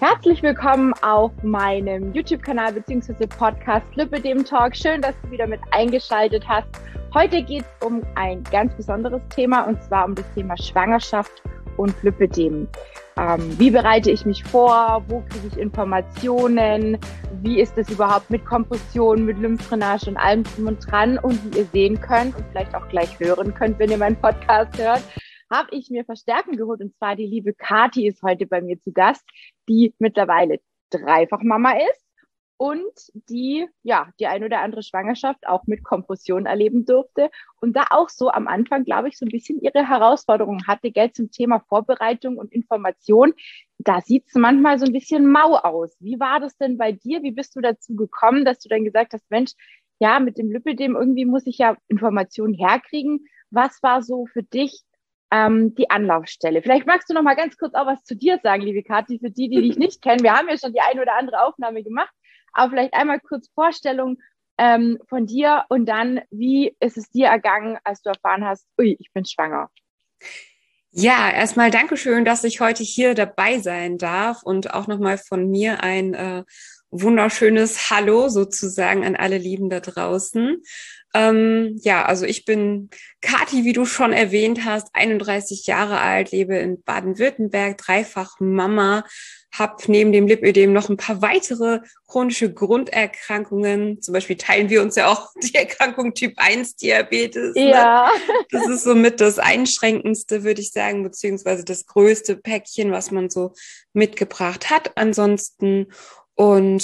Herzlich willkommen auf meinem YouTube-Kanal bzw. Podcast Lipödem Talk. Schön, dass du wieder mit eingeschaltet hast. Heute geht es um ein ganz besonderes Thema und zwar um das Thema Schwangerschaft und Lipödem. Wie bereite ich mich vor? Wo kriege ich Informationen? Wie ist es überhaupt mit Kompression, mit Lymphdrainage und allem drum und dran? Und wie ihr sehen könnt und vielleicht auch gleich hören könnt, wenn ihr meinen Podcast hört, habe ich mir Verstärkung geholt. Und zwar die liebe Kathi ist heute bei mir zu Gast, die mittlerweile dreifach Mama ist und die ein oder andere Schwangerschaft auch mit Kompression erleben durfte und da auch so am Anfang, glaube ich, so ein bisschen ihre Herausforderungen hatte, gell, zum Thema Vorbereitung und Information. Da sieht es manchmal so ein bisschen mau aus. Wie war das denn bei dir? Wie bist du dazu gekommen, dass du dann gesagt hast, Mensch, ja, mit dem Lipödem irgendwie muss ich ja Informationen herkriegen. Was war so für dich die Anlaufstelle? Vielleicht magst du noch mal ganz kurz auch was zu dir sagen, liebe Kathi, für die dich nicht kennen. Wir haben ja schon die eine oder andere Aufnahme gemacht, aber vielleicht einmal kurz Vorstellung von dir und dann, wie ist es dir ergangen, als du erfahren hast, ui, ich bin schwanger? Ja, erstmal Dankeschön, dass ich heute hier dabei sein darf und auch nochmal von mir ein wunderschönes Hallo sozusagen an alle Lieben da draußen. Also ich bin Kathi, wie du schon erwähnt hast, 31 Jahre alt, lebe in Baden-Württemberg, dreifach Mama, habe neben dem Lipödem noch ein paar weitere chronische Grunderkrankungen. Zum Beispiel teilen wir uns ja auch die Erkrankung Typ 1 Diabetes. Ja. Ne? Das ist somit das Einschränkendste, würde ich sagen, beziehungsweise das größte Päckchen, was man so mitgebracht hat. Ansonsten und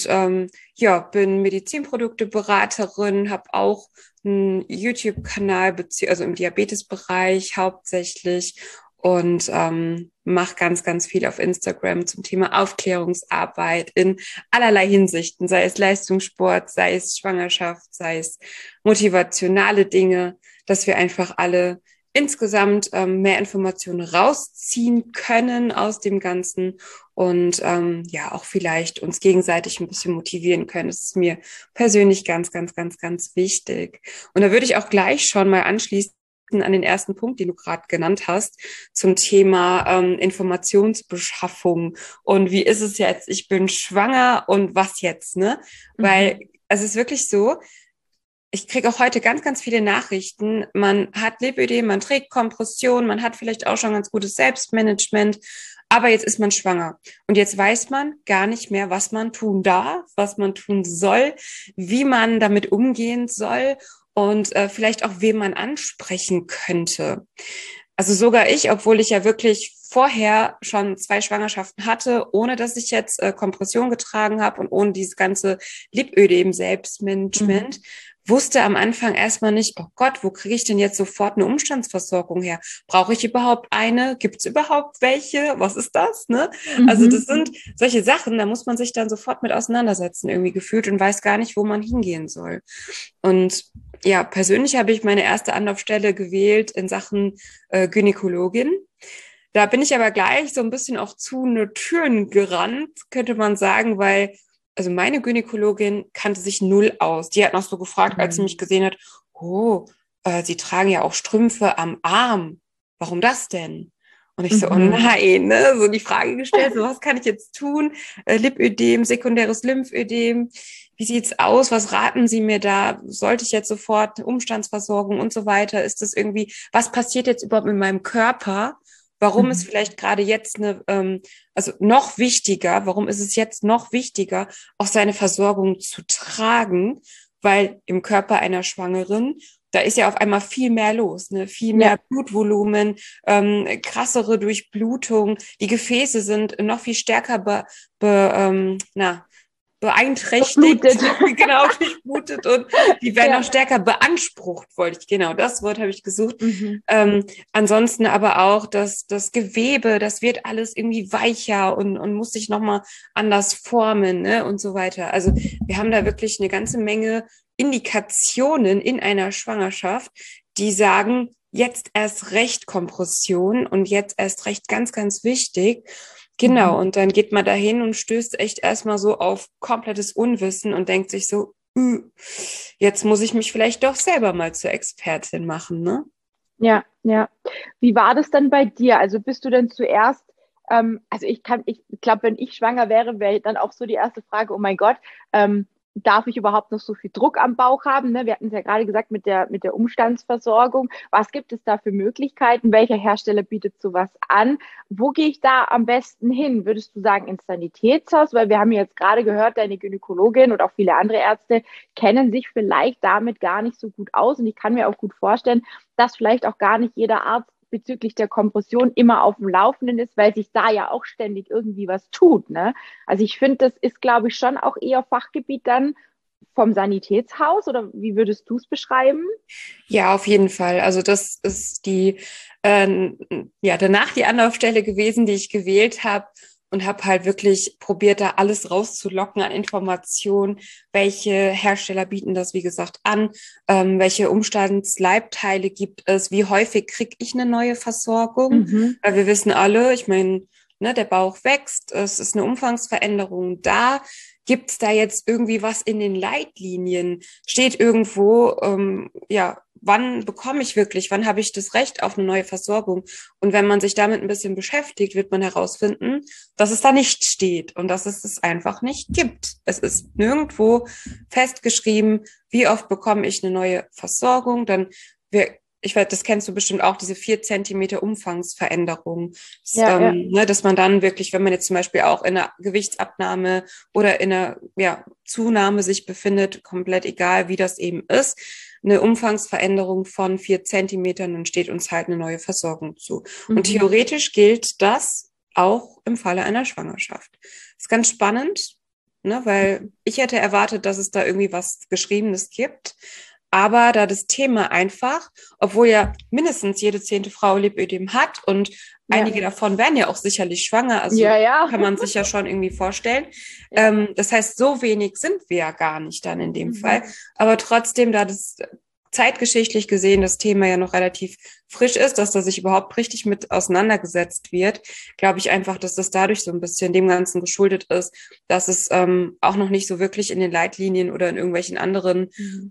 bin Medizinprodukteberaterin, habe auch einen YouTube-Kanal, also im Diabetesbereich hauptsächlich und mache ganz, ganz viel auf Instagram zum Thema Aufklärungsarbeit in allerlei Hinsichten, sei es Leistungssport, sei es Schwangerschaft, sei es motivationale Dinge, dass wir einfach alle insgesamt mehr Informationen rausziehen können aus dem Ganzen und auch vielleicht uns gegenseitig ein bisschen motivieren können. Das ist mir persönlich ganz, ganz, ganz, ganz wichtig. Und da würde ich auch gleich schon mal anschließen an den ersten Punkt, den du gerade genannt hast, zum Thema Informationsbeschaffung. Und wie ist es jetzt? Ich bin schwanger und was jetzt, ne? Weil es ist wirklich so, ich kriege auch heute ganz, ganz viele Nachrichten. Man hat Lipödem, man trägt Kompression, man hat vielleicht auch schon ganz gutes Selbstmanagement, aber jetzt ist man schwanger. Und jetzt weiß man gar nicht mehr, was man tun darf, was man tun soll, wie man damit umgehen soll und vielleicht auch, wen man ansprechen könnte. Also sogar ich, obwohl ich ja wirklich vorher schon 2 Schwangerschaften hatte, ohne dass ich jetzt Kompression getragen habe und ohne dieses ganze Lipödem-Selbstmanagement, wusste am Anfang erstmal nicht, oh Gott, wo kriege ich denn jetzt sofort eine Umstandsversorgung her? Brauche ich überhaupt eine? Gibt es überhaupt welche? Was ist das? Ne? Also das sind solche Sachen, da muss man sich dann sofort mit auseinandersetzen, irgendwie gefühlt und weiß gar nicht, wo man hingehen soll. Und ja, persönlich habe ich meine erste Anlaufstelle gewählt in Sachen Gynäkologin. Da bin ich aber gleich so ein bisschen auch zu den Türen gerannt, könnte man sagen, weil also meine Gynäkologin kannte sich null aus. Die hat noch so gefragt, als sie mich gesehen hat, Sie tragen ja auch Strümpfe am Arm. Warum das denn? Und ich so, oh nein, ne? So die Frage gestellt, so was kann ich jetzt tun? Lipödem, sekundäres Lymphödem. Wie sieht's aus? Was raten Sie mir da? Sollte ich jetzt sofort eine Umstandsversorgung und so weiter? Ist das irgendwie, was passiert jetzt überhaupt mit meinem Körper? Warum ist vielleicht gerade jetzt warum ist es jetzt noch wichtiger, auch seine Versorgung zu tragen? Weil im Körper einer Schwangeren, da ist ja auf einmal viel mehr los, ne? Viel mehr Blutvolumen, krassere Durchblutung. Die Gefäße sind noch viel stärker beeinträchtigt, genau, durchblutet und die werden noch stärker beansprucht, das Wort habe ich gesucht. Ansonsten aber auch das Gewebe, das wird alles irgendwie weicher und muss sich nochmal anders formen, ne, und so weiter. Also wir haben da wirklich eine ganze Menge Indikationen in einer Schwangerschaft, die sagen, jetzt erst recht Kompression und jetzt erst recht ganz, ganz wichtig. Genau, und dann geht man dahin und stößt echt erstmal so auf komplettes Unwissen und denkt sich so, jetzt muss ich mich vielleicht doch selber mal zur Expertin machen, ne? Ja. Wie war das dann bei dir? Also bist du denn zuerst Also ich glaube, wenn ich schwanger wäre, wäre dann auch so die erste Frage, oh mein Gott, darf ich überhaupt noch so viel Druck am Bauch haben? Ne? Wir hatten es ja gerade gesagt mit der Umstandsversorgung. Was gibt es da für Möglichkeiten? Welcher Hersteller bietet sowas an? Wo gehe ich da am besten hin? Würdest du sagen ins Sanitätshaus? Weil wir haben ja jetzt gerade gehört, deine Gynäkologin und auch viele andere Ärzte kennen sich vielleicht damit gar nicht so gut aus. Und ich kann mir auch gut vorstellen, dass vielleicht auch gar nicht jeder Arzt bezüglich der Kompression immer auf dem Laufenden ist, weil sich da ja auch ständig irgendwie was tut. Ne? Also ich finde, das ist, glaube ich, schon auch eher Fachgebiet dann vom Sanitätshaus oder wie würdest du es beschreiben? Ja, auf jeden Fall. Also das ist danach die Anlaufstelle gewesen, die ich gewählt habe und habe halt wirklich probiert, da alles rauszulocken an Informationen. Welche Hersteller bieten das, wie gesagt, an? Welche Umstandsleibteile gibt es? Wie häufig kriege ich eine neue Versorgung? Mhm. Weil wir wissen alle, ich meine, ne, der Bauch wächst, es ist eine Umfangsveränderung da. Gibt es da jetzt irgendwie was in den Leitlinien? Steht irgendwo, wann habe ich das Recht auf eine neue Versorgung? Und wenn man sich damit ein bisschen beschäftigt, wird man herausfinden, dass es da nicht steht und dass es es einfach nicht gibt. Es ist nirgendwo festgeschrieben, wie oft bekomme ich eine neue Versorgung. Das kennst du bestimmt auch, diese 4 Zentimeter Umfangsveränderung. Ja, ja. Dass man dann wirklich, wenn man jetzt zum Beispiel auch in einer Gewichtsabnahme oder in einer Zunahme sich befindet, komplett egal, wie das eben ist, eine Umfangsveränderung von 4 Zentimetern, dann steht uns halt eine neue Versorgung zu. Und Mhm. theoretisch gilt das auch im Falle einer Schwangerschaft. Das ist ganz spannend, ne, weil ich hätte erwartet, dass es da irgendwie was Geschriebenes gibt. Aber da das Thema einfach, obwohl ja mindestens jede 10. Frau Lipödem hat und Ja. einige davon werden ja auch sicherlich schwanger, also Ja, ja. kann man sich ja schon irgendwie vorstellen. Ja. Das heißt, so wenig sind wir ja gar nicht dann in dem Fall. Mhm. Aber trotzdem, da das zeitgeschichtlich gesehen das Thema ja noch relativ frisch ist, dass da sich überhaupt richtig mit auseinandergesetzt wird, glaube ich einfach, dass das dadurch so ein bisschen dem Ganzen geschuldet ist, dass es auch noch nicht so wirklich in den Leitlinien oder in irgendwelchen anderen Mhm.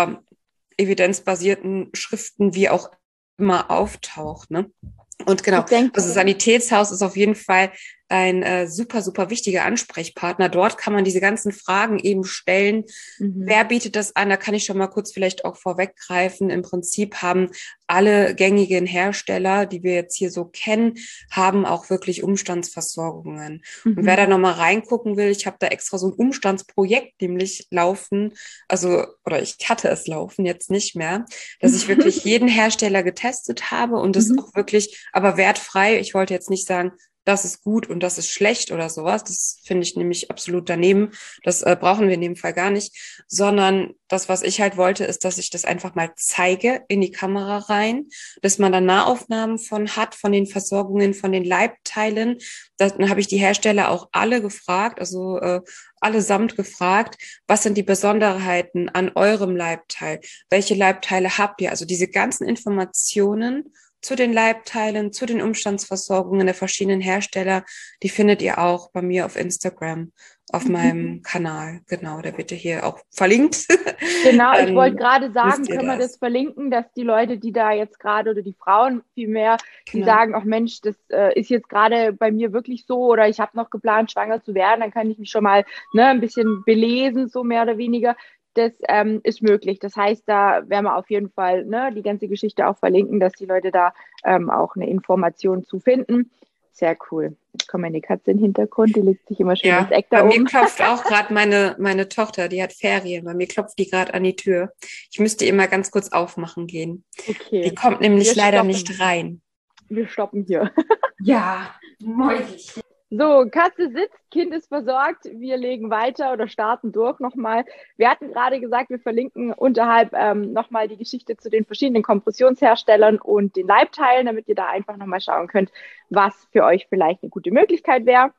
evidenzbasierten Schriften wie auch immer auftaucht, ne? Und genau, Ich denke, also Sanitätshaus ist auf jeden Fall ein super, super wichtiger Ansprechpartner. Dort kann man diese ganzen Fragen eben stellen. Wer bietet das an? Da kann ich schon mal kurz vielleicht auch vorweggreifen. Im Prinzip haben alle gängigen Hersteller, die wir jetzt hier so kennen, haben auch wirklich Umstandsversorgungen. Und wer da nochmal reingucken will, ich habe da extra so ein Umstandsprojekt nämlich laufen, oder ich hatte es laufen, jetzt nicht mehr, dass ich wirklich jeden Hersteller getestet habe und das auch wirklich, aber wertfrei. Ich wollte jetzt nicht sagen, das ist gut und das ist schlecht oder sowas. Das finde ich nämlich absolut daneben. Das brauchen wir in dem Fall gar nicht. Sondern das, was ich halt wollte, ist, dass ich das einfach mal zeige in die Kamera rein, dass man da Nahaufnahmen von hat, von den Versorgungen, von den Leibteilen. Dann habe ich die Hersteller auch alle gefragt, allesamt gefragt, was sind die Besonderheiten an eurem Leibteil? Welche Leibteile habt ihr? Also diese ganzen Informationen zu den Leibteilen, zu den Umstandsversorgungen der verschiedenen Hersteller, die findet ihr auch bei mir auf Instagram, auf meinem Kanal. Genau, der wird hier auch verlinkt. Genau, ich wollte Dann gerade sagen, wisst ihr können wir das das. verlinken, dass die Leute, die da jetzt gerade oder die Frauen vielmehr, die Genau. sagen, ach Mensch, das ist jetzt gerade bei mir wirklich so oder ich habe noch geplant, schwanger zu werden, dann kann ich mich schon mal ein bisschen belesen, so mehr oder weniger. Das ist möglich. Das heißt, da werden wir auf jeden Fall die ganze Geschichte auch verlinken, dass die Leute da auch eine Information zu finden. Sehr cool. Jetzt kommt meine Katze im Hintergrund, die legt sich immer schön ins Ja, Eck bei da mir oben. klopft auch gerade meine Tochter, die hat Ferien. Bei mir klopft die gerade an die Tür. Ich müsste ihr mal ganz kurz aufmachen gehen. Die Okay, kommt nämlich wir leider stoppen. nicht rein. Wir stoppen hier. Ja, Mäuschen. So, Katze sitzt, Kind ist versorgt. Wir legen weiter oder starten durch nochmal. Wir hatten gerade gesagt, wir verlinken unterhalb nochmal die Geschichte zu den verschiedenen Kompressionsherstellern und den Leibteilen, damit ihr da einfach nochmal schauen könnt, was für euch vielleicht eine gute Möglichkeit wäre.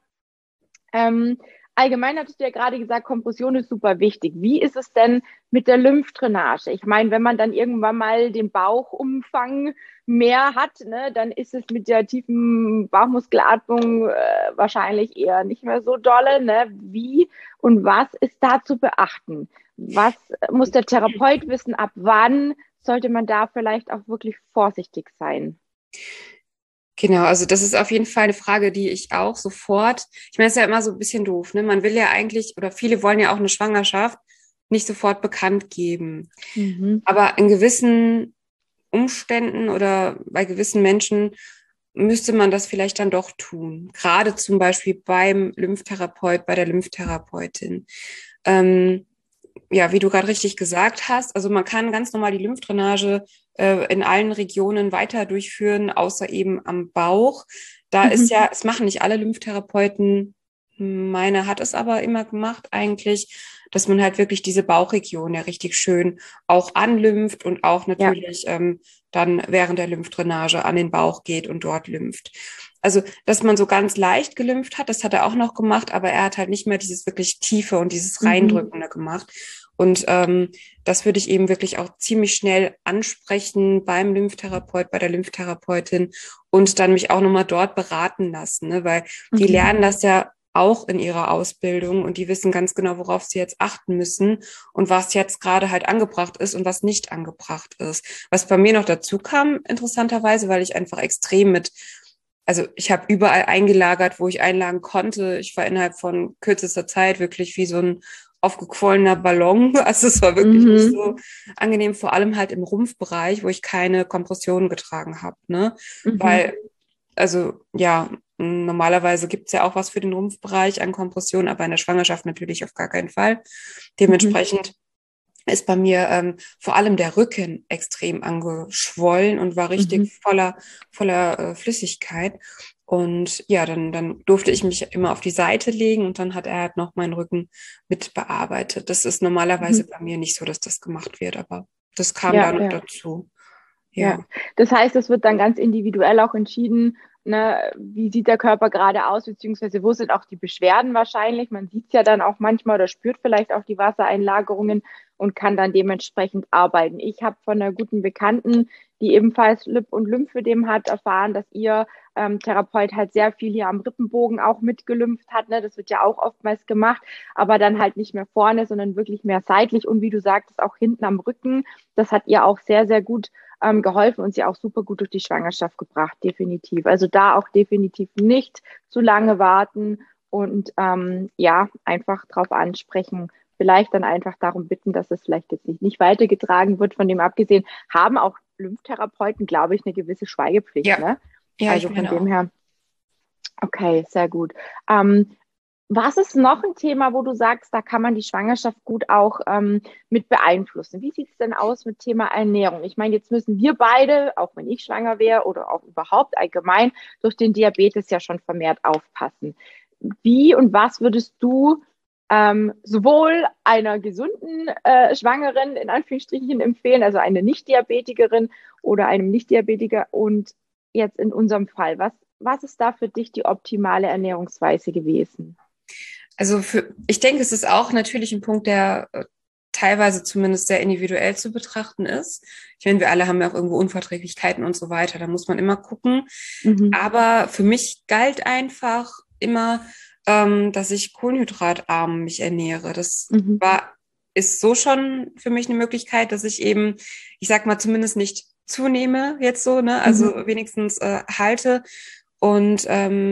Allgemein hattest du ja gerade gesagt, Kompression ist super wichtig. Wie ist es denn mit der Lymphdrainage? Ich meine, wenn man dann irgendwann mal den Bauchumfang mehr hat, ne, dann ist es mit der tiefen Bauchmuskelatmung wahrscheinlich eher nicht mehr so dolle. Ne? Wie und was ist da zu beachten? Was muss der Therapeut wissen? Ab wann sollte man da vielleicht auch wirklich vorsichtig sein? Genau, also das ist auf jeden Fall eine Frage, die ich auch sofort, ich meine, es ist ja immer so ein bisschen doof, ne? Man will ja eigentlich, oder viele wollen ja auch eine Schwangerschaft nicht sofort bekannt geben. Mhm. Aber in gewissen Umständen oder bei gewissen Menschen müsste man das vielleicht dann doch tun. Gerade zum Beispiel beim Lymphtherapeut, bei der Lymphtherapeutin. Ähm, ja, wie du gerade richtig gesagt hast, also man kann ganz normal die Lymphdrainage in allen Regionen weiter durchführen, außer eben am Bauch. Da ist Mhm. ja, es machen nicht alle Lymphtherapeuten, meine hat es aber immer gemacht eigentlich, dass man halt wirklich diese Bauchregion ja richtig schön auch anlympht und auch Ja. natürlich dann während der Lymphdrainage an den Bauch geht und dort lympht. Also, dass man so ganz leicht gelympht hat, das hat er auch noch gemacht, aber er hat halt nicht mehr dieses wirklich Tiefe und dieses Mhm. Reindrückende gemacht. Und das würde ich eben wirklich auch ziemlich schnell ansprechen beim Lymphtherapeut, bei der Lymphtherapeutin und dann mich auch nochmal dort beraten lassen, ne? Weil die Mhm. lernen das ja auch in ihrer Ausbildung und die wissen ganz genau, worauf sie jetzt achten müssen und was jetzt gerade halt angebracht ist und was nicht angebracht ist. Was bei mir noch dazu kam, interessanterweise, weil ich einfach extrem also ich habe überall eingelagert, wo ich einlagen konnte. Ich war innerhalb von kürzester Zeit wirklich wie so ein aufgequollener Ballon. Also es war wirklich nicht Mhm. so angenehm, vor allem halt im Rumpfbereich, wo ich keine Kompressionen getragen habe, ne? Mhm. Weil, also ja, normalerweise gibt's ja auch was für den Rumpfbereich an Kompressionen, aber in der Schwangerschaft natürlich auf gar keinen Fall. Mhm. Dementsprechend ist bei mir vor allem der Rücken extrem angeschwollen und war Mhm. richtig voller Flüssigkeit. Und ja, dann durfte ich mich immer auf die Seite legen und dann hat er halt noch meinen Rücken mit bearbeitet. Das ist normalerweise Mhm. bei mir nicht so, dass das gemacht wird, aber das kam Ja, da noch ja. dazu. Ja, Ja. das heißt, es wird dann ganz individuell auch entschieden, ne, wie sieht der Körper gerade aus, beziehungsweise wo sind auch die Beschwerden wahrscheinlich. Man sieht es ja dann auch manchmal oder spürt vielleicht auch die Wassereinlagerungen und kann dann dementsprechend arbeiten. Ich habe von einer guten Bekannten, die ebenfalls Lip- und Lymphödem hat, erfahren, dass ihr Therapeut halt sehr viel hier am Rippenbogen auch mitgelümpft hat. Ne? Das wird ja auch oftmals gemacht, aber dann halt nicht mehr vorne, sondern wirklich mehr seitlich und wie du sagtest, auch hinten am Rücken. Das hat ihr auch sehr, sehr gut geholfen und sie auch super gut durch die Schwangerschaft gebracht, definitiv. Also da auch definitiv nicht zu lange warten und ja, einfach drauf ansprechen. Vielleicht dann einfach darum bitten, dass es vielleicht jetzt nicht weitergetragen wird. Von dem abgesehen haben auch Lymphtherapeuten, glaube ich, eine gewisse Schweigepflicht. Ja. Ne? Ja, ich Also von meine dem auch. her, okay, sehr gut. Ähm, Was ist noch ein Thema, wo du sagst, da kann man die Schwangerschaft gut auch mit beeinflussen? Wie sieht es denn aus mit Thema Ernährung? Ich meine, jetzt müssen wir beide, auch wenn ich schwanger wäre oder auch überhaupt allgemein, durch den Diabetes ja schon vermehrt aufpassen. Wie und was würdest du sowohl einer gesunden Schwangeren in Anführungsstrichen empfehlen, also eine Nicht-Diabetikerin oder einem Nicht-Diabetiker und jetzt in unserem Fall, was ist da für dich die optimale Ernährungsweise gewesen? Also ich denke, es ist auch natürlich ein Punkt, der teilweise zumindest sehr individuell zu betrachten ist. Ich meine, wir alle haben ja auch irgendwo Unverträglichkeiten und so weiter. Da muss man immer gucken. Mhm. Aber für mich galt einfach immer, dass ich kohlenhydratarm mich ernähre. Mhm. Ist so schon für mich eine Möglichkeit, dass ich eben, ich sag mal, zumindest nicht zunehme jetzt so, ne? Also Mhm. wenigstens halte und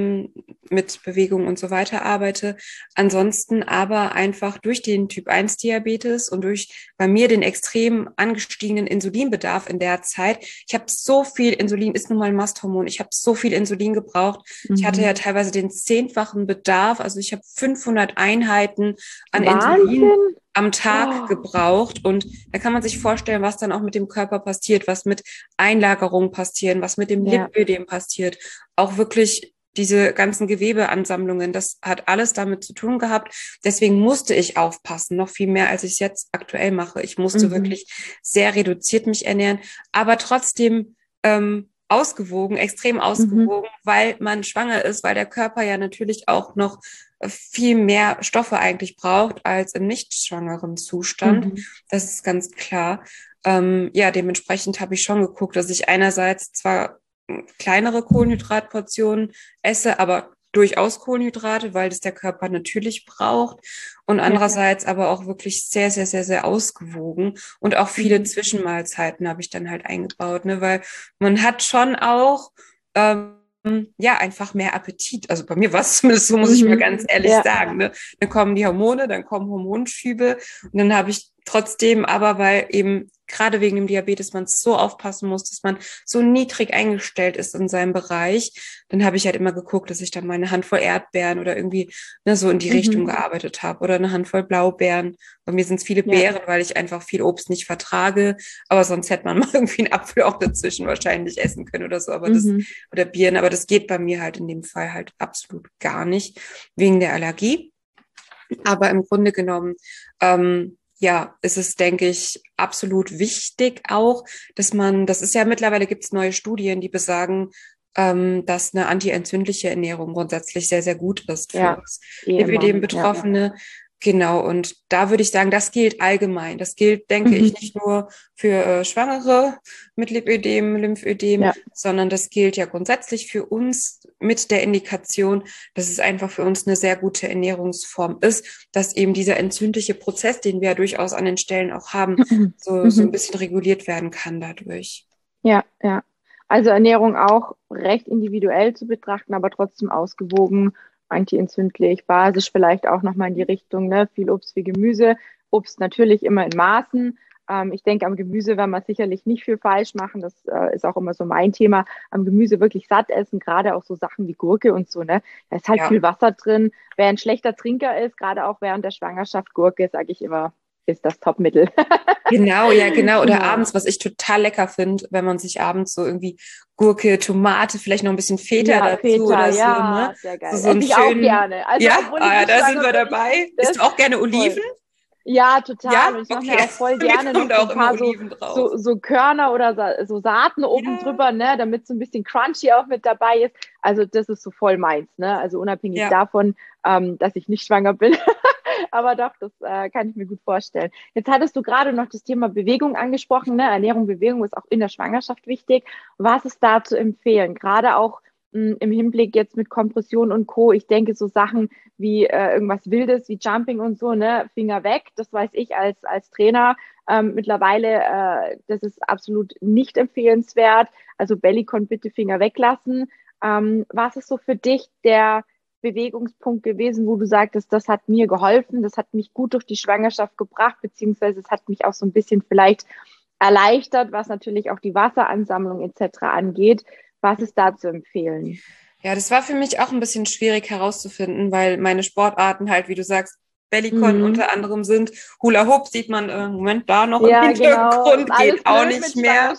mit Bewegung und so weiter arbeite. Ansonsten aber einfach durch den Typ-1-Diabetes und durch bei mir den extrem angestiegenen Insulinbedarf in der Zeit. Ich habe so viel Insulin, ist nun mal ein Masthormon, ich habe so viel Insulin gebraucht. Ich hatte ja Mhm. teilweise den 10-fachen Bedarf, also ich habe 500 Einheiten an Insulin Wahnsinn. am Tag Oh. gebraucht. Und da kann man sich vorstellen, was dann auch mit dem Körper passiert, was mit Einlagerungen passieren, was mit dem Ja. Lipödem passiert. Auch wirklich diese ganzen Gewebeansammlungen, das hat alles damit zu tun gehabt. Deswegen musste ich aufpassen, noch viel mehr, als ich es jetzt aktuell mache. Ich musste Mhm. wirklich sehr reduziert mich ernähren, aber trotzdem ausgewogen, extrem Mhm. ausgewogen, weil man schwanger ist, weil der Körper ja natürlich auch noch viel mehr Stoffe eigentlich braucht als im nicht schwangeren Zustand. Mhm. Das ist ganz klar. Ja, dementsprechend habe ich schon geguckt, dass ich einerseits zwar kleinere Kohlenhydratportionen esse, aber durchaus Kohlenhydrate, weil das der Körper natürlich braucht. Und Ja. andererseits aber auch wirklich sehr, sehr, sehr, sehr ausgewogen. Und auch viele Mhm. Zwischenmahlzeiten habe ich dann halt eingebaut, ne? Weil man hat schon auch ja, einfach mehr Appetit. Also bei mir war es zumindest so, muss ich mal ganz ehrlich sagen. Ne? Dann kommen die Hormone, dann kommen Hormonschübe und dann habe ich trotzdem aber, weil eben gerade wegen dem Diabetes man so aufpassen muss, dass man so niedrig eingestellt ist in seinem Bereich, dann habe ich halt immer geguckt, dass ich dann mal eine Handvoll Erdbeeren oder irgendwie so in die Richtung gearbeitet habe oder eine Handvoll Blaubeeren. Bei mir sind es viele Beeren, weil ich einfach viel Obst nicht vertrage, aber sonst hätte man mal irgendwie einen Apfel auch dazwischen wahrscheinlich essen können oder so, aber oder Birnen, aber das geht bei mir halt in dem Fall halt absolut gar nicht, wegen der Allergie. Aber im Grunde genommen, ja, ist es, denke ich, absolut wichtig auch, dass das ist ja mittlerweile, gibt es neue Studien, die besagen, dass eine antientzündliche Ernährung grundsätzlich sehr, sehr gut ist für uns Lipödem-Betroffene. Genau, und da würde ich sagen, das gilt allgemein. Das gilt, denke ich, nicht nur für Schwangere mit Lipödem, Lymphödem, sondern das gilt ja grundsätzlich für uns mit der Indikation, dass es einfach für uns eine sehr gute Ernährungsform ist, dass eben dieser entzündliche Prozess, den wir ja durchaus an den Stellen auch haben, so ein bisschen reguliert werden kann dadurch. Ja, ja. Also Ernährung auch recht individuell zu betrachten, aber trotzdem ausgewogen, antientzündlich, basisch vielleicht auch nochmal in die Richtung, ne? Viel Obst, viel Gemüse. Obst natürlich immer in Maßen. Ich denke, am Gemüse werden wir sicherlich nicht viel falsch machen. Das ist auch immer so mein Thema. Am Gemüse wirklich satt essen, gerade auch so Sachen wie Gurke und so, ne? Da ist halt viel Wasser drin. Wer ein schlechter Trinker ist, gerade auch während der Schwangerschaft, Gurke, sage ich immer, ist das Topmittel. Genau. Oder abends, was ich total lecker finde, wenn man sich abends so irgendwie Gurke, Tomate, vielleicht noch ein bisschen Feta dazu Feta, oder so, ne? Sehr geil. So einen ich auch gerne. Also, da sind wir dabei. Isst du auch gerne Oliven? Ja, total. Ja? Und ich mache mir auch voll gerne noch so ein paar so Körner oder so Saaten oben drüber, ne, damit so ein bisschen crunchy auch mit dabei ist. Also das ist so voll meins, ne? Also unabhängig davon, dass ich nicht schwanger bin. Aber doch, das kann ich mir gut vorstellen. Jetzt hattest du gerade noch das Thema Bewegung angesprochen, ne? Ernährung, Bewegung ist auch in der Schwangerschaft wichtig. Was ist da zu empfehlen? Gerade auch im Hinblick jetzt mit Kompression und Co. Ich denke, so Sachen wie irgendwas Wildes, wie Jumping und so, ne, Finger weg. Das weiß ich als Trainer mittlerweile, das ist absolut nicht empfehlenswert. Also Bellycon bitte Finger weglassen. Was ist so für dich der Bewegungspunkt gewesen, wo du sagtest, das hat mir geholfen, das hat mich gut durch die Schwangerschaft gebracht, beziehungsweise es hat mich auch so ein bisschen vielleicht erleichtert, was natürlich auch die Wasseransammlung etc. angeht. Was ist da zu empfehlen? Ja, das war für mich auch ein bisschen schwierig herauszufinden, weil meine Sportarten halt, wie du sagst, Bellycon unter anderem sind. Hula Hoop sieht man im Moment da noch im Hintergrund, geht auch nicht mehr.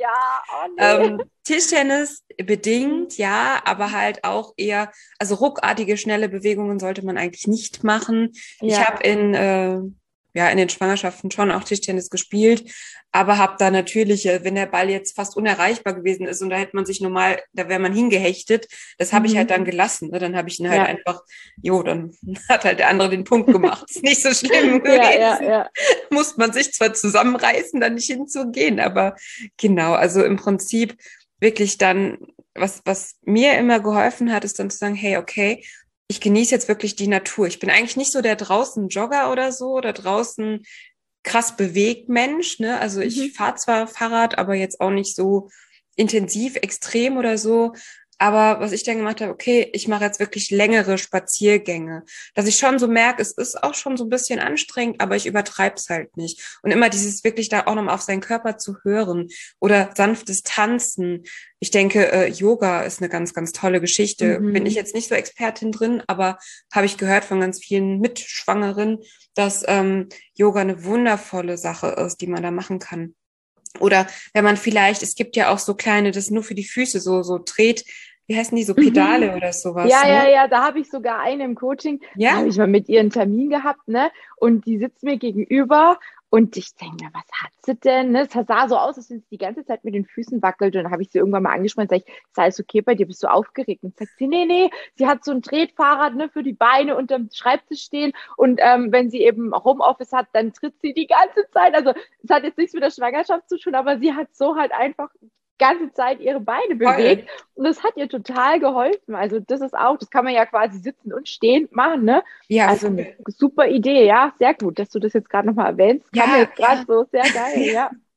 Tischtennis bedingt, ja, aber halt auch eher, also ruckartige, schnelle Bewegungen sollte man eigentlich nicht machen. Ich habe in den Schwangerschaften schon auch Tischtennis gespielt, aber habe da natürlich, wenn der Ball jetzt fast unerreichbar gewesen ist und da hätte man sich normal, da wäre man hingehechtet, das habe ich halt dann gelassen. Ne? Dann habe ich ihn halt einfach, dann hat halt der andere den Punkt gemacht. Ist nicht so schlimm gewesen. Muss man sich zwar zusammenreißen, dann nicht hinzugehen, aber genau, also im Prinzip wirklich dann, was mir immer geholfen hat, ist dann zu sagen, hey, okay, ich genieße jetzt wirklich die Natur. Ich bin eigentlich nicht so der draußen Jogger oder so, oder draußen krass bewegt Mensch, ne? Also ich fahre zwar Fahrrad, aber jetzt auch nicht so intensiv, extrem oder so. Aber was ich dann gemacht habe, okay, ich mache jetzt wirklich längere Spaziergänge, dass ich schon so merke, es ist auch schon so ein bisschen anstrengend, aber ich übertreibe es halt nicht. Und immer dieses wirklich da auch nochmal auf seinen Körper zu hören oder sanftes Tanzen. Ich denke, Yoga ist eine ganz, ganz tolle Geschichte. Bin ich jetzt nicht so Expertin drin, aber habe ich gehört von ganz vielen Mitschwangeren, dass Yoga eine wundervolle Sache ist, die man da machen kann. Oder wenn man vielleicht, es gibt ja auch so kleine, das nur für die Füße, so dreht, wie heißen die, so Pedale oder sowas. Ja, da habe ich sogar eine im Coaching, da habe ich mal mit ihr einen Termin gehabt, ne? Und die sitzt mir gegenüber und ich denke mir, was hat sie denn? Ne? Es sah so aus, als wenn sie die ganze Zeit mit den Füßen wackelt. Und dann habe ich sie irgendwann mal angesprochen und sage ich, ist alles okay bei dir? Bist du aufgeregt? Und sagt sie, nee, sie hat so ein Tretfahrrad, ne, für die Beine unterm Schreibtisch stehen. Und wenn sie eben Homeoffice hat, dann tritt sie die ganze Zeit. Also es hat jetzt nichts mit der Schwangerschaft zu tun, aber sie hat so halt einfach ganze Zeit ihre Beine bewegt und das hat ihr total geholfen. Also das kann man ja quasi sitzen und stehend machen, ne? Ja. Also eine super Idee, ja, sehr gut, dass du das jetzt gerade nochmal erwähnst. Kam mir jetzt gerade so sehr geil, ja.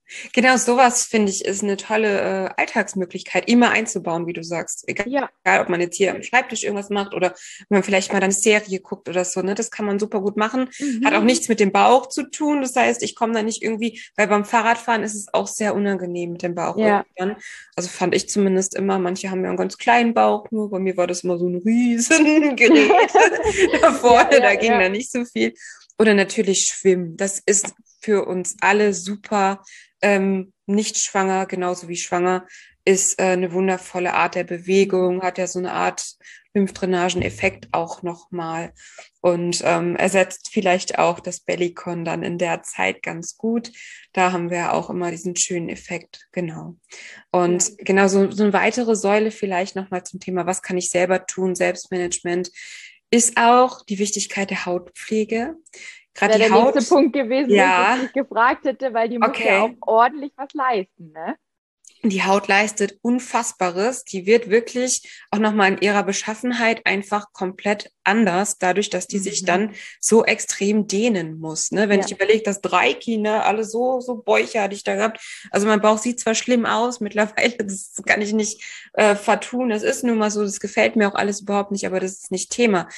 Genau, sowas finde ich ist eine tolle Alltagsmöglichkeit, immer einzubauen, wie du sagst. Egal, ob man jetzt hier am Schreibtisch irgendwas macht oder wenn man vielleicht mal eine Serie guckt oder so, ne? Das kann man super gut machen. Hat auch nichts mit dem Bauch zu tun. Das heißt, ich komme da nicht irgendwie, weil beim Fahrradfahren ist es auch sehr unangenehm mit dem Bauch irgendwann. Also fand ich zumindest immer, manche haben ja einen ganz kleinen Bauch, nur bei mir war das immer so ein riesen Gerät da vorne, da ging da nicht so viel. Oder natürlich Schwimmen. Das ist für uns alle super. Nicht schwanger, genauso wie schwanger, ist eine wundervolle Art der Bewegung, hat ja so eine Art Lymphdrainagen-Effekt auch nochmal und ersetzt vielleicht auch das Bellycon dann in der Zeit ganz gut. Da haben wir auch immer diesen schönen Effekt, genau. Und genau so eine weitere Säule vielleicht nochmal zum Thema, was kann ich selber tun, Selbstmanagement, ist auch die Wichtigkeit der Hautpflege. Wäre der nächste Punkt gewesen, wo ich dich gefragt hätte, weil die muss ja auch ordentlich was leisten, ne? Die Haut leistet Unfassbares. Die wird wirklich auch nochmal in ihrer Beschaffenheit einfach komplett anders, dadurch, dass die sich dann so extrem dehnen muss. Ne? Wenn ich überlege, dass 3 Kinder alle so Bäuche hatte ich da gehabt. Also mein Bauch sieht zwar schlimm aus mittlerweile, das kann ich nicht vertun. Das ist nun mal so, das gefällt mir auch alles überhaupt nicht, aber das ist nicht Thema.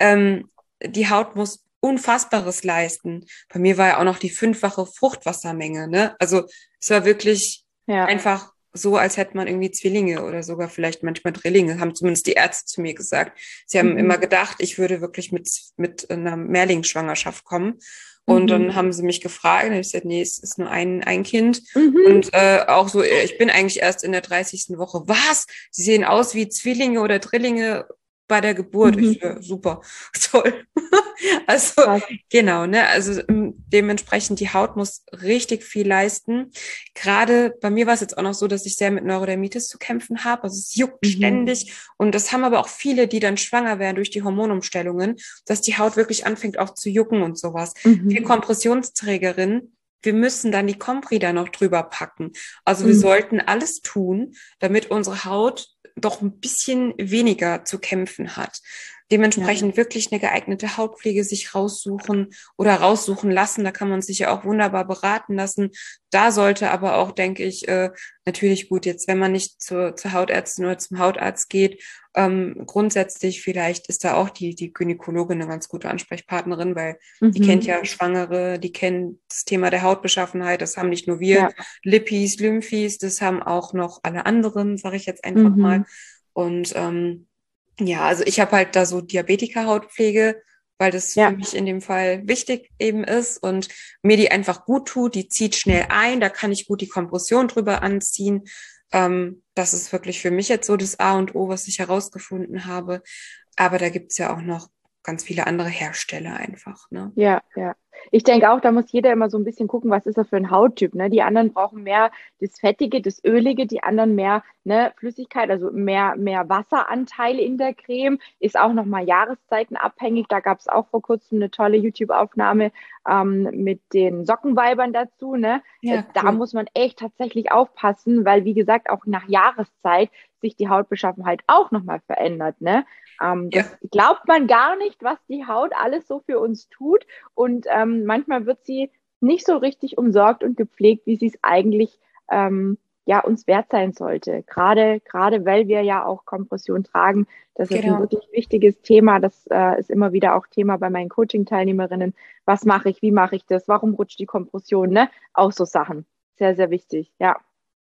Die Haut muss Unfassbares leisten. Bei mir war ja auch noch die 5-fache Fruchtwassermenge. Ne? Also es war wirklich einfach so, als hätte man irgendwie Zwillinge oder sogar vielleicht manchmal Drillinge, haben zumindest die Ärzte zu mir gesagt. Sie haben immer gedacht, ich würde wirklich mit einer Mehrlingsschwangerschaft kommen. Und dann haben sie mich gefragt, und ich gesagt, nee, es ist nur ein Kind. Und auch so, ich bin eigentlich erst in der 30. Woche. Was? Sie sehen aus wie Zwillinge oder Drillinge bei der Geburt. Ich super, toll. Also genau, ne? Also dementsprechend die Haut muss richtig viel leisten. Gerade bei mir war es jetzt auch noch so, dass ich sehr mit Neurodermitis zu kämpfen habe. Also es juckt ständig und das haben aber auch viele, die dann schwanger werden durch die Hormonumstellungen, dass die Haut wirklich anfängt auch zu jucken und sowas. Wir Kompressionsträgerinnen, wir müssen dann die Compri da noch drüber packen. Also wir sollten alles tun, damit unsere Haut doch ein bisschen weniger zu kämpfen hat. Dementsprechend wirklich eine geeignete Hautpflege sich raussuchen oder raussuchen lassen. Da kann man sich ja auch wunderbar beraten lassen. Da sollte aber auch, denke ich, natürlich gut, jetzt wenn man nicht zur Hautärztin oder zum Hautarzt geht, grundsätzlich vielleicht ist da auch die Gynäkologin eine ganz gute Ansprechpartnerin, weil die kennt ja Schwangere, die kennt das Thema der Hautbeschaffenheit, das haben nicht nur wir, Lippis, Lymphis, das haben auch noch alle anderen, sage ich jetzt einfach mal. Und also ich habe halt da so Diabetiker-Hautpflege, weil das für mich in dem Fall wichtig eben ist und mir die einfach gut tut, die zieht schnell ein, da kann ich gut die Kompression drüber anziehen. Das ist wirklich für mich jetzt so das A und O, was ich herausgefunden habe. Aber da gibt's ja auch noch ganz viele andere Hersteller einfach, ne? Ja. Ich denke auch, da muss jeder immer so ein bisschen gucken, was ist er für ein Hauttyp, ne? Die anderen brauchen mehr das Fettige, das Ölige, die anderen mehr, ne, Flüssigkeit, also mehr Wasseranteile in der Creme, ist auch nochmal jahreszeitenabhängig. Da gab es auch vor kurzem eine tolle YouTube-Aufnahme mit den Sockenweibern dazu, ne? Ja, da muss man echt tatsächlich aufpassen, weil, wie gesagt, auch nach Jahreszeit sich die Hautbeschaffenheit auch nochmal verändert, ne? Das glaubt man gar nicht, was die Haut alles so für uns tut. Und manchmal wird sie nicht so richtig umsorgt und gepflegt, wie sie es eigentlich uns wert sein sollte. Gerade weil wir ja auch Kompression tragen. Das ist ein wirklich wichtiges Thema. Das ist immer wieder auch Thema bei meinen Coaching-Teilnehmerinnen. Was mache ich? Wie mache ich das? Warum rutscht die Kompression? Ne? Auch so Sachen. Sehr, sehr wichtig. Ja.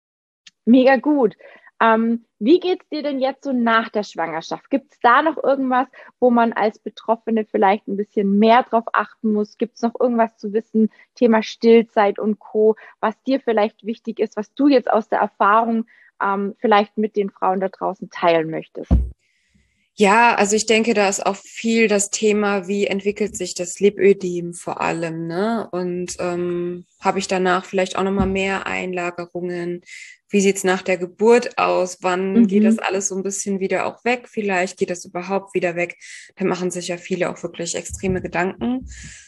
Mega gut. Wie geht's dir denn jetzt so nach der Schwangerschaft? Gibt es da noch irgendwas, wo man als Betroffene vielleicht ein bisschen mehr drauf achten muss? Gibt es noch irgendwas zu wissen, Thema Stillzeit und Co., was dir vielleicht wichtig ist, was du jetzt aus der Erfahrung vielleicht mit den Frauen da draußen teilen möchtest? Ja, also ich denke, da ist auch viel das Thema, wie entwickelt sich das Lipödem vor allem, ne? Und habe ich danach vielleicht auch nochmal mehr Einlagerungen? Wie sieht's nach der Geburt aus? Wann geht das alles so ein bisschen wieder auch weg? Vielleicht geht das überhaupt wieder weg. Da machen sich ja viele auch wirklich extreme Gedanken.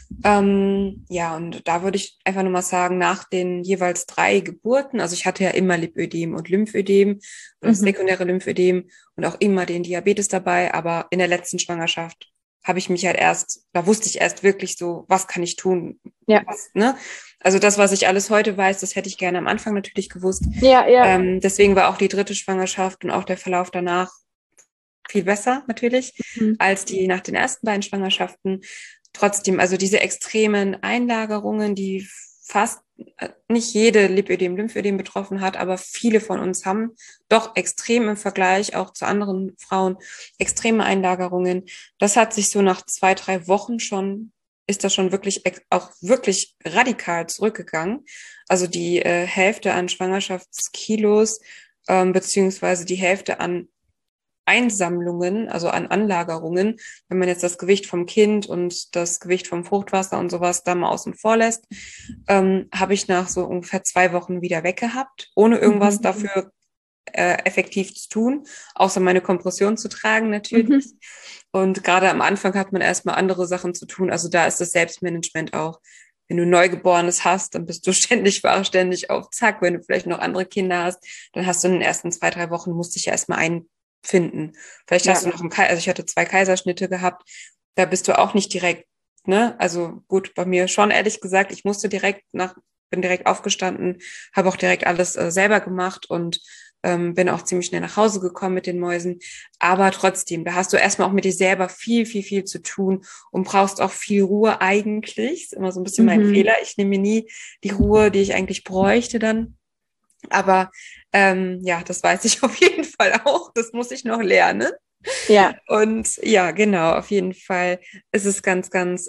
Und da würde ich einfach nur mal sagen, nach den jeweils 3 Geburten, also ich hatte ja immer Lipödem und Lymphödem, das sekundäre Lymphödem und auch immer den Diabetes dabei, aber in der letzten Schwangerschaft habe ich mich halt da wusste ich erst wirklich so, was kann ich tun? Ja. Ne? Also das, was ich alles heute weiß, das hätte ich gerne am Anfang natürlich gewusst. Ja, ja. Deswegen war auch die dritte Schwangerschaft und auch der Verlauf danach viel besser natürlich als die nach den ersten beiden Schwangerschaften. Trotzdem, also diese extremen Einlagerungen, die fast nicht jede Lipödem, Lymphödem betroffen hat, aber viele von uns haben doch extrem im Vergleich auch zu anderen Frauen extreme Einlagerungen. Das hat sich so nach 2-3 Wochen schon, ist das schon wirklich auch wirklich radikal zurückgegangen. Also die Hälfte an Schwangerschaftskilos beziehungsweise die Hälfte an Einsammlungen, also an Anlagerungen, wenn man jetzt das Gewicht vom Kind und das Gewicht vom Fruchtwasser und sowas da mal außen vor lässt, habe ich nach so ungefähr 2 Wochen wieder weggehabt, ohne irgendwas dafür effektiv zu tun, außer meine Kompression zu tragen natürlich. Und gerade am Anfang hat man erstmal andere Sachen zu tun. Also da ist das Selbstmanagement auch. Wenn du Neugeborenes hast, dann bist du ständig auf Zack. Wenn du vielleicht noch andere Kinder hast, dann hast du in den ersten 2-3 Wochen, musst dich ja erstmal einfinden. Vielleicht hast du noch also ich hatte 2 Kaiserschnitte gehabt. Da bist du auch nicht direkt, ne? Also gut, bei mir schon, ehrlich gesagt, ich musste bin direkt aufgestanden, habe auch direkt alles selber gemacht und bin auch ziemlich schnell nach Hause gekommen mit den Mäusen. Aber trotzdem, da hast du erstmal auch mit dir selber viel, viel, viel zu tun und brauchst auch viel Ruhe eigentlich. Ist immer so ein bisschen mein Fehler. Ich nehme mir nie die Ruhe, die ich eigentlich bräuchte dann. Aber ja, das weiß ich auf jeden Fall auch. Das muss ich noch lernen. Ja. Und ja, genau, auf jeden Fall ist es ganz, ganz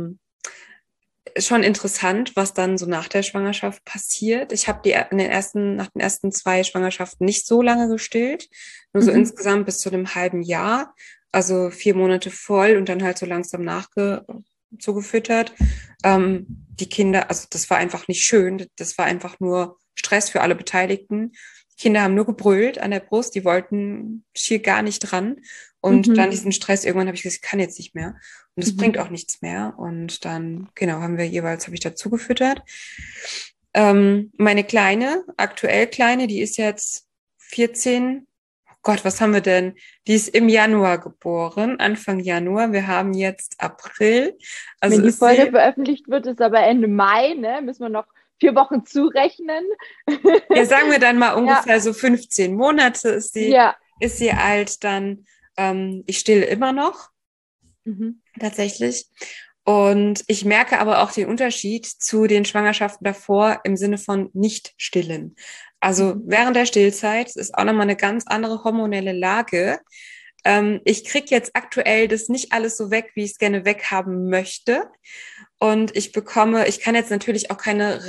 schon interessant, was dann so nach der Schwangerschaft passiert. Ich habe nach den ersten 2 Schwangerschaften nicht so lange gestillt, nur so insgesamt bis zu einem halben Jahr, also 4 Monate voll und dann halt so langsam zugefüttert. Die Kinder, also das war einfach nicht schön, das war einfach nur Stress für alle Beteiligten. Die Kinder haben nur gebrüllt an der Brust, die wollten schier gar nicht dran. Und dann diesen Stress, irgendwann habe ich gesagt, ich kann jetzt nicht mehr. Und das bringt auch nichts mehr. Und dann, genau, habe ich dazu gefüttert. Meine aktuell Kleine, die ist jetzt 14. Oh Gott, was haben wir denn? Die ist im Januar geboren, Anfang Januar. Wir haben jetzt April. Also wenn die Folge veröffentlicht wird, ist aber Ende Mai, ne? Müssen wir noch 4 Wochen zurechnen. Ja, sagen wir dann mal ungefähr so 15 Monate ist sie alt. Dann, ich stille immer noch, tatsächlich. Und ich merke aber auch den Unterschied zu den Schwangerschaften davor im Sinne von nicht stillen. Also während der Stillzeit ist auch nochmal eine ganz andere hormonelle Lage. Ich kriege jetzt aktuell das nicht alles so weg, wie ich es gerne weghaben möchte. Und ich kann jetzt natürlich auch keine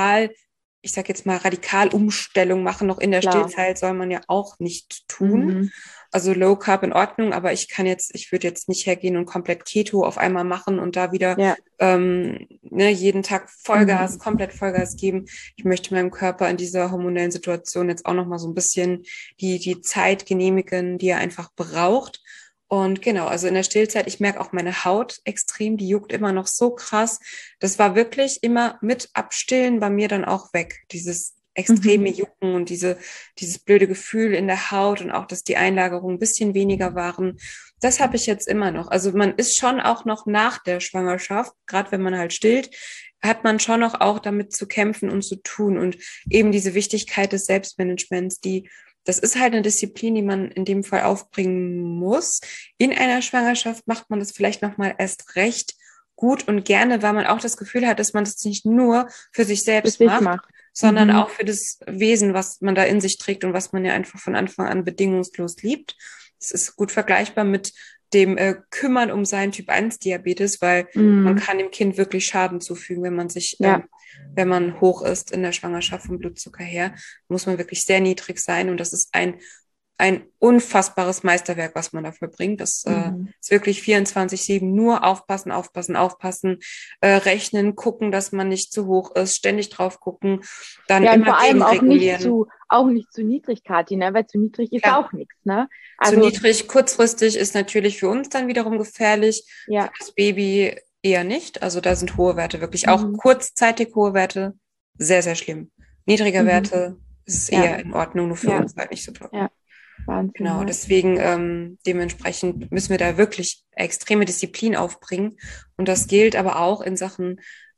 Radikalumstellung machen. Noch in der Stillzeit soll man ja auch nicht tun. Also Low Carb in Ordnung, aber ich würde jetzt nicht hergehen und komplett Keto auf einmal machen und da wieder jeden Tag komplett Vollgas geben. Ich möchte meinem Körper in dieser hormonellen Situation jetzt auch nochmal so ein bisschen die Zeit genehmigen, die er einfach braucht. Und genau, also in der Stillzeit, ich merke auch meine Haut extrem, die juckt immer noch so krass. Das war wirklich immer mit Abstillen bei mir dann auch weg, dieses extreme Jucken und dieses blöde Gefühl in der Haut und auch, dass die Einlagerungen ein bisschen weniger waren. Das habe ich jetzt immer noch. Also man ist schon auch noch nach der Schwangerschaft, gerade wenn man halt stillt, hat man schon noch auch damit zu kämpfen und zu tun und eben diese Wichtigkeit des Selbstmanagements, das ist halt eine Disziplin, die man in dem Fall aufbringen muss. In einer Schwangerschaft macht man das vielleicht nochmal erst recht gut und gerne, weil man auch das Gefühl hat, dass man das nicht nur für sich selbst macht, sondern auch für das Wesen, was man da in sich trägt und was man ja einfach von Anfang an bedingungslos liebt. Das ist gut vergleichbar mit dem Kümmern um seinen Typ-1-Diabetes, weil man kann dem Kind wirklich Schaden zufügen, wenn man sich wenn man hoch ist in der Schwangerschaft vom Blutzucker her, muss man wirklich sehr niedrig sein. Und das ist ein unfassbares Meisterwerk, was man da vollbringt. Das ist wirklich 24/7 nur aufpassen, rechnen, gucken, dass man nicht zu hoch ist, ständig drauf gucken, dann immer vor allem gegenregulieren. auch nicht zu niedrig, Kathi, ne? Weil zu niedrig ist auch nichts, ne? Also, zu niedrig, kurzfristig ist natürlich für uns dann wiederum gefährlich. Für das Baby eher nicht. Also da sind hohe Werte wirklich auch kurzzeitig hohe Werte sehr, sehr schlimm. Niedrige Werte ist eher in Ordnung, nur für uns halt nicht so toll. Ja. Wahnsinn, genau, deswegen dementsprechend müssen wir da wirklich extreme Disziplin aufbringen. Und das gilt aber auch in Sachen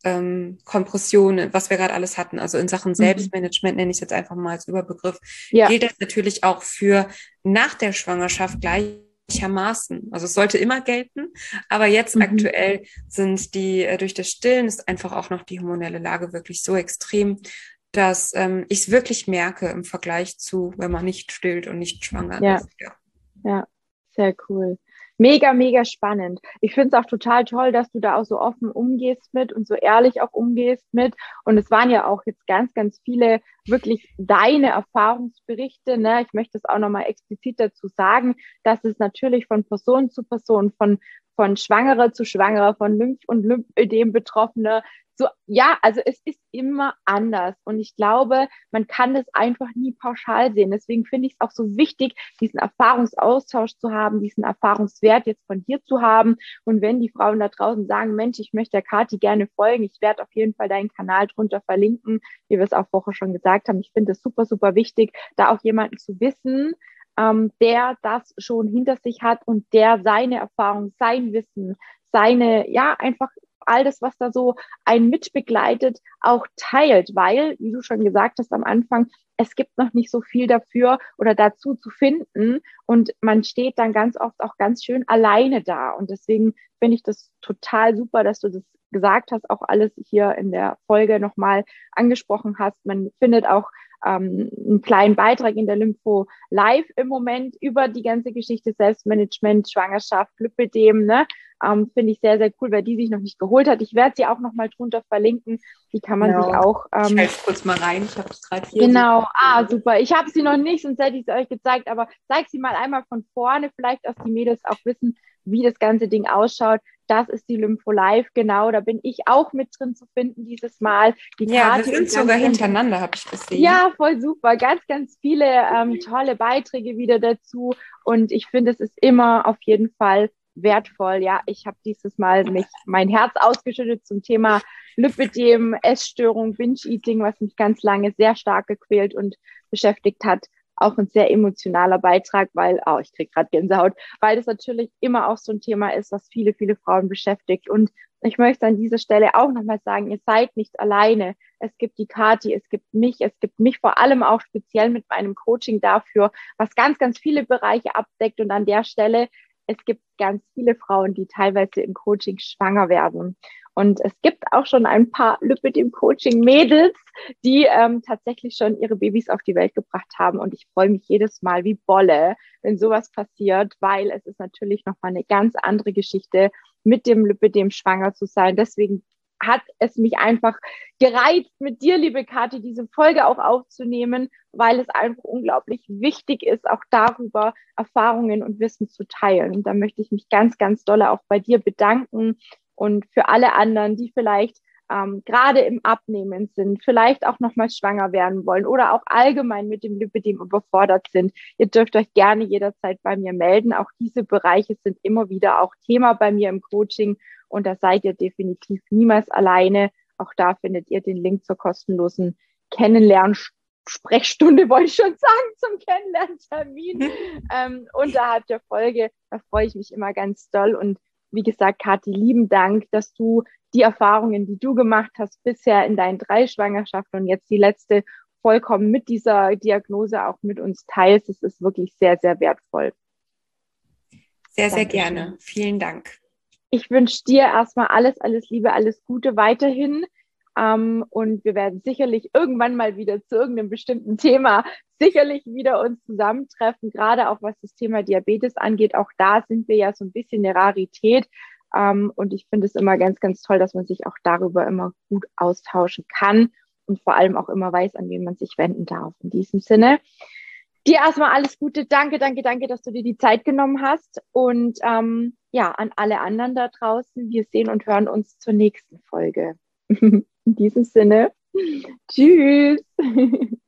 Kompression, was wir gerade alles hatten, also in Sachen Selbstmanagement, nenne ich es jetzt einfach mal als Überbegriff, gilt das natürlich auch für nach der Schwangerschaft gleichermaßen. Also es sollte immer gelten, aber jetzt aktuell sind die, durch das Stillen ist einfach auch noch die hormonelle Lage wirklich so extrem, dass ich es wirklich merke im Vergleich zu, wenn man nicht stillt und nicht schwanger ist. Ja, sehr cool. Mega, mega spannend. Ich finde es auch total toll, dass du da auch so offen umgehst mit und so ehrlich auch umgehst mit. Und es waren ja auch jetzt ganz, ganz viele wirklich deine Erfahrungsberichte. Ne? Ich möchte es auch nochmal explizit dazu sagen, dass es natürlich von Person zu Person, von Schwangere zu Schwangere, von Lymph- und Lymphödem-Betroffene. So, ja, also es ist immer anders. Und ich glaube, man kann das einfach nie pauschal sehen. Deswegen finde ich es auch so wichtig, diesen Erfahrungsaustausch zu haben, diesen Erfahrungswert jetzt von dir zu haben. Und wenn die Frauen da draußen sagen, Mensch, ich möchte der Kathi gerne folgen, ich werde auf jeden Fall deinen Kanal drunter verlinken, wie wir es auch vorher schon gesagt haben. Ich finde es super, super wichtig, da auch jemanden zu wissen, der das schon hinter sich hat und der seine Erfahrung, sein Wissen, seine, ja, einfach all das, was da so einen mitbegleitet, auch teilt, weil, wie du schon gesagt hast am Anfang, es gibt noch nicht so viel dafür oder dazu zu finden und man steht dann ganz oft auch ganz schön alleine da und deswegen finde ich das total super, dass du das gesagt hast, auch alles hier in der Folge nochmal angesprochen hast. Man findet auch einen kleinen Beitrag in der Lympho Live im Moment über die ganze Geschichte Selbstmanagement, Schwangerschaft, Lipödem, ne? Finde ich sehr, sehr cool, wer die sich noch nicht geholt hat. Ich werde sie auch nochmal drunter verlinken. Die kann man sich auch... ich halte kurz mal rein, ich habe es gerade hier. Genau, super. Ich habe sie noch nicht, sonst hätte ich es euch gezeigt, aber zeig sie mal einmal von vorne, vielleicht, dass die Mädels auch wissen, wie das ganze Ding ausschaut. Das ist die Lympho Live, genau. Da bin ich auch mit drin zu finden dieses Mal. Die Kathi wir sind sogar hintereinander, habe ich gesehen. Ja, voll super. Ganz, ganz viele tolle Beiträge wieder dazu. Und ich finde, es ist immer auf jeden Fall wertvoll. Ja, ich habe dieses Mal mein Herz ausgeschüttet zum Thema Lipödem, Essstörung, Binge-Eating, was mich ganz lange sehr stark gequält und beschäftigt hat. Auch ein sehr emotionaler Beitrag, weil, ich kriege gerade Gänsehaut, weil das natürlich immer auch so ein Thema ist, was viele, viele Frauen beschäftigt. Und ich möchte an dieser Stelle auch nochmal sagen, ihr seid nicht alleine. Es gibt die Kathi, es gibt mich vor allem auch speziell mit meinem Coaching dafür, was ganz, ganz viele Bereiche abdeckt. Und an der Stelle, es gibt ganz viele Frauen, die teilweise im Coaching schwanger werden. Und es gibt auch schon ein paar Lipödem-Coaching-Mädels, die tatsächlich schon ihre Babys auf die Welt gebracht haben. Und ich freue mich jedes Mal wie Bolle, wenn sowas passiert, weil es ist natürlich nochmal eine ganz andere Geschichte, mit dem Lipödem schwanger zu sein. Deswegen hat es mich einfach gereizt, mit dir, liebe Kathi, diese Folge auch aufzunehmen, weil es einfach unglaublich wichtig ist, auch darüber Erfahrungen und Wissen zu teilen. Und da möchte ich mich ganz, ganz doll auch bei dir bedanken und für alle anderen, die vielleicht gerade im Abnehmen sind, vielleicht auch nochmal schwanger werden wollen oder auch allgemein mit dem Lipödem überfordert sind. Ihr dürft euch gerne jederzeit bei mir melden. Auch diese Bereiche sind immer wieder auch Thema bei mir im Coaching und da seid ihr definitiv niemals alleine. Auch da findet ihr den Link zur kostenlosen Kennenlernsprechstunde, wollte ich schon sagen, zum Kennenlerntermin unterhalb der Folge. Da freue ich mich immer ganz doll und wie gesagt, Kathi, lieben Dank, dass du die Erfahrungen, die du gemacht hast bisher in deinen 3 Schwangerschaften und jetzt die letzte vollkommen mit dieser Diagnose auch mit uns teilst. Es ist wirklich sehr, sehr wertvoll. Sehr, sehr gerne. Vielen Dank. Ich wünsche dir erstmal alles, alles Liebe, alles Gute weiterhin. Und wir werden sicherlich irgendwann mal wieder zu irgendeinem bestimmten Thema sicherlich wieder uns zusammentreffen, gerade auch was das Thema Diabetes angeht. Auch da sind wir ja so ein bisschen eine Rarität. Und ich finde es immer ganz, ganz toll, dass man sich auch darüber immer gut austauschen kann und vor allem auch immer weiß, an wen man sich wenden darf. In diesem Sinne, dir erstmal alles Gute. Danke, danke, danke, dass du dir die Zeit genommen hast. Und ja, an alle anderen da draußen, wir sehen und hören uns zur nächsten Folge. In diesem Sinne, tschüss.